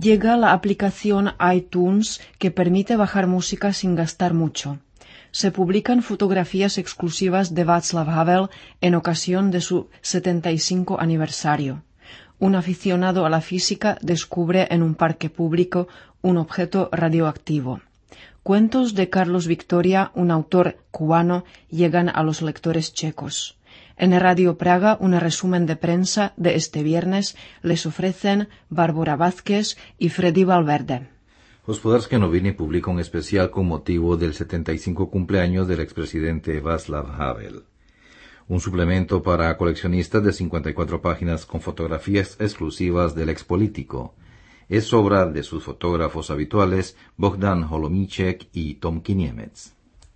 llega la aplicación iTunes que permite bajar música sin gastar mucho. Se publican fotografías exclusivas de Václav Havel en ocasión de su 75 aniversario. Un aficionado a la física descubre en un parque público un objeto radioactivo. Cuentos de Carlos Victoria, un autor cubano, llegan a los lectores checos. En Radio Praga, un resumen de prensa de este viernes les ofrecen Bárbara Vázquez y Freddy Valverde. Gospodarskie Noviny publica un especial con motivo del 75 cumpleaños del expresidente Václav Havel. Un suplemento para coleccionistas de 54 páginas con fotografías exclusivas del expolítico. Es obra de sus fotógrafos habituales Bogdan Holomíček y Tomky Niemec.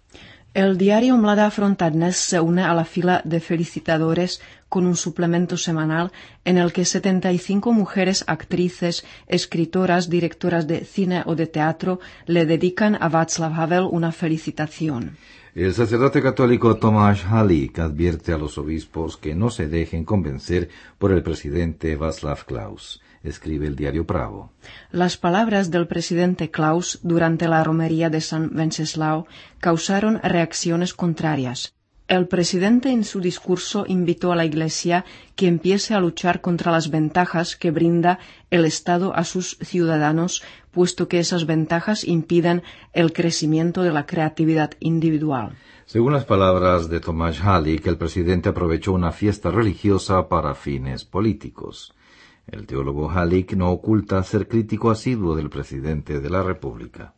El diario Mladá fronta Dnes se une a la fila de felicitadores con un suplemento semanal en el que 75 mujeres actrices, escritoras, directoras de cine o de teatro le dedican a Václav Havel una felicitación. El sacerdote católico Tomáš Halík advierte a los obispos que no se dejen convencer por el presidente Václav Klaus. Escribe el diario Pravo. Las palabras del presidente Klaus durante la romería de San Wenceslao causaron reacciones contrarias. El presidente en su discurso invitó a la Iglesia que empiece a luchar contra las ventajas que brinda el Estado a sus ciudadanos, puesto que esas ventajas impiden el crecimiento de la creatividad individual. Según las palabras de Tomáš Halík, el presidente aprovechó una fiesta religiosa para fines políticos. El teólogo Halík no oculta ser crítico asiduo del presidente de la República.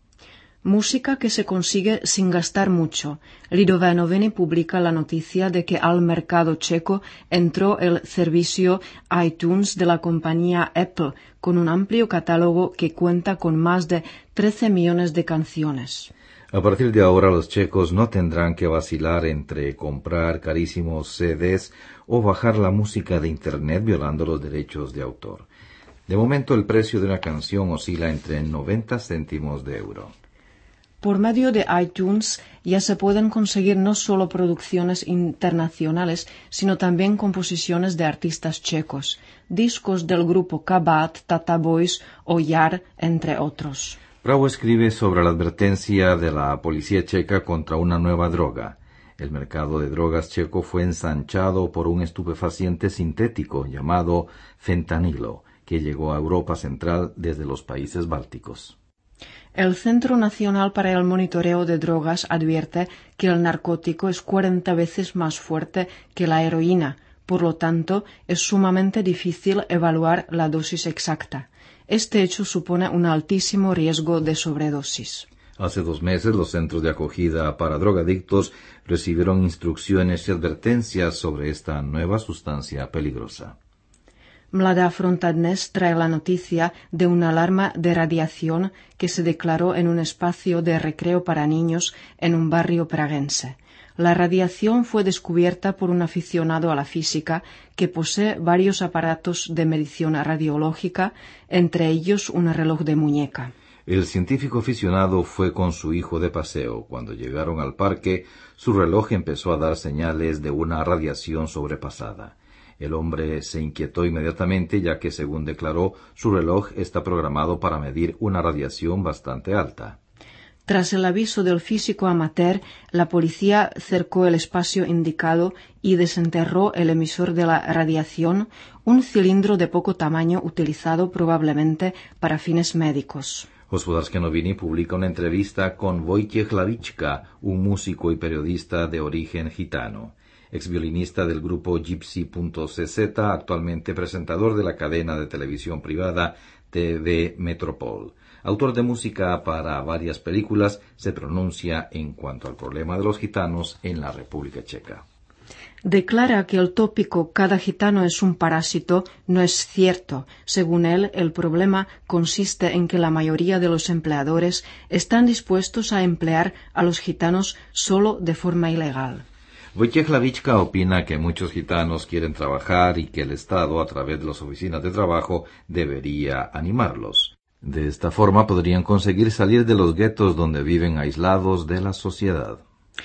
Música que se consigue sin gastar mucho. Lidové noviny publica la noticia de que al mercado checo entró el servicio iTunes de la compañía Apple, con un amplio catálogo que cuenta con más de 13 millones de canciones. A partir de ahora los checos no tendrán que vacilar entre comprar carísimos CDs o bajar la música de Internet violando los derechos de autor. De momento el precio de una canción oscila entre 90 céntimos de euro. Por medio de iTunes ya se pueden conseguir no solo producciones internacionales, sino también composiciones de artistas checos, discos del grupo Kabat, Tata Boys o Jar, entre otros. Pravo escribe sobre la advertencia de la policía checa contra una nueva droga. El mercado de drogas checo fue ensanchado por un estupefaciente sintético llamado fentanilo, que llegó a Europa Central desde los países bálticos. El Centro Nacional para el Monitoreo de Drogas advierte que el narcótico es 40 veces más fuerte que la heroína, por lo tanto es sumamente difícil evaluar la dosis exacta. Este hecho supone un altísimo riesgo de sobredosis. Hace 2 meses los centros de acogida para drogadictos recibieron instrucciones y advertencias sobre esta nueva sustancia peligrosa. Mladá fronta Dnes trae la noticia de una alarma de radiación que se declaró en un espacio de recreo para niños en un barrio praguense. La radiación fue descubierta por un aficionado a la física que posee varios aparatos de medición radiológica, entre ellos un reloj de muñeca. El científico aficionado fue con su hijo de paseo. Cuando llegaron al parque, su reloj empezó a dar señales de una radiación sobrepasada. El hombre se inquietó inmediatamente, ya que, según declaró, su reloj está programado para medir una radiación bastante alta. Tras el aviso del físico amateur, la policía cercó el espacio indicado y desenterró el emisor de la radiación, un cilindro de poco tamaño utilizado probablemente para fines médicos. Gospodarskie Noviny publica una entrevista con Wojciech Hlavička, un músico y periodista de origen gitano. Exviolinista del grupo Gypsy.cz, actualmente presentador de la cadena de televisión privada TV Metropol. Autor de música para varias películas, se pronuncia en cuanto al problema de los gitanos en la República Checa. Declara que el tópico «cada gitano es un parásito» no es cierto. Según él, el problema consiste en que la mayoría de los empleadores están dispuestos a emplear a los gitanos solo de forma ilegal. Wojciech Hlavička opina que muchos gitanos quieren trabajar y que el Estado, a través de las oficinas de trabajo, debería animarlos. De esta forma podrían conseguir salir de los guetos donde viven aislados de la sociedad.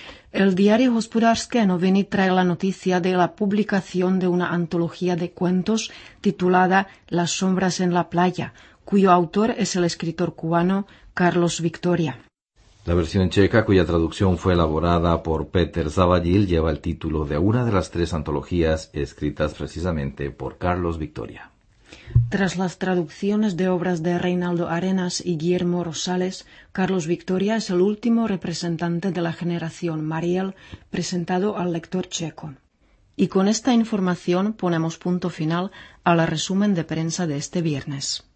El diario Hospodářské noviny trae la noticia de la publicación de una antología de cuentos titulada Las sombras en la playa, cuyo autor es el escritor cubano Carlos Victoria. La versión checa, cuya traducción fue elaborada por Peter Zavadil, lleva el título de una de las 3 antologías escritas precisamente por Carlos Victoria. Tras las traducciones de obras de Reinaldo Arenas y Guillermo Rosales, Carlos Victoria es el último representante de la generación Mariel presentado al lector checo. Y con esta información ponemos punto final al resumen de prensa de este viernes.